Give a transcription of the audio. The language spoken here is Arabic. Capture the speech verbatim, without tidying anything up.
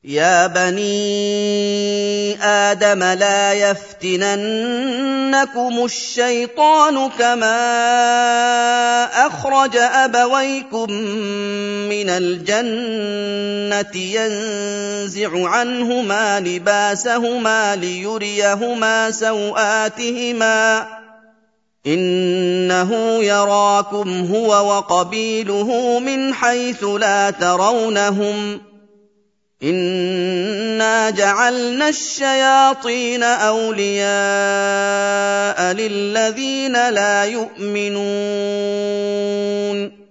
يَا بَنِي آدَمَ لَا يَفْتِنَنَّكُمُ الشَّيْطَانُ كَمَا أَخْرَجَ أَبَوَيْكُم مِّنَ الْجَنَّةِ يَنزِعُ عَنْهُمَا لِبَاسَهُمَا لِيُرِيَهُمَا سَوْآتِهِمَا ۗ إِنَّهُ يَرَاكُمْ هُوَ وَقَبِيلُهُ مِنْ حَيْثُ لَا تَرَوْنَهُمْ ۗ إِنَّا جَعَلْنَا الشَّيَاطِينَ أَوْلِيَاءَ لِلَّذِينَ لَا يُؤْمِنُونَ